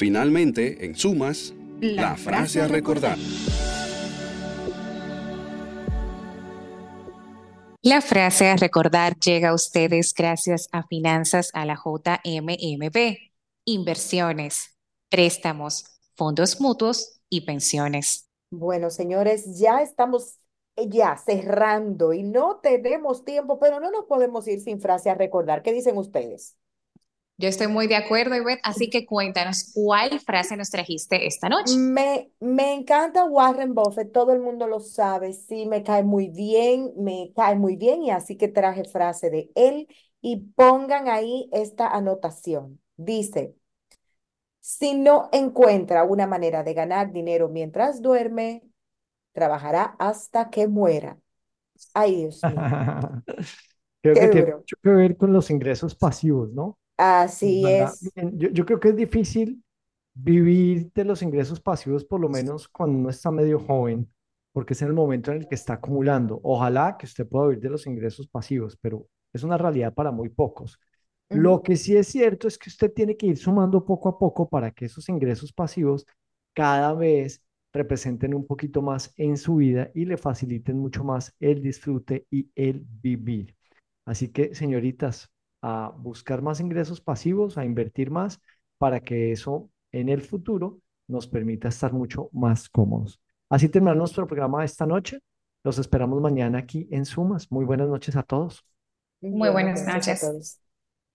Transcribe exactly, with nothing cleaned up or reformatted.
Finalmente, en sumas, la frase a recordar. La frase a recordar llega a ustedes gracias a Finanzas a la J M M B, inversiones, préstamos, fondos mutuos y pensiones. Bueno, señores, ya estamos eh, ya cerrando y no tenemos tiempo, pero no nos podemos ir sin frase a recordar. ¿Qué dicen ustedes? Yo estoy muy de acuerdo, Ivette, así que cuéntanos cuál frase nos trajiste esta noche. Me, me encanta Warren Buffett, todo el mundo lo sabe, sí, me cae muy bien, me cae muy bien y así que traje frase de él y pongan ahí esta anotación. Dice, si no encuentra una manera de ganar dinero mientras duerme, trabajará hasta que muera. Ay, Dios mío, Creo que qué tiene duro. mucho que ver con los ingresos pasivos, ¿no? Así Ojalá. es. Miren, Yo, yo creo que es difícil vivir de los ingresos pasivos, por lo menos cuando uno está medio joven, porque es en el momento en el que está acumulando. Ojalá que usted pueda vivir de los ingresos pasivos, pero es una realidad para muy pocos. Lo Ujú. que sí es cierto es que usted tiene que ir sumando poco a poco para que esos ingresos pasivos cada vez representen un poquito más en su vida y le faciliten mucho más el disfrute y el vivir. Así que, señoritas, a buscar más ingresos pasivos, a invertir más para que eso en el futuro nos permita estar mucho más cómodos. Así termina nuestro programa de esta noche. Los esperamos mañana aquí en Sumas. Muy buenas noches a todos. Muy Buenas buenas noches a noches. todos.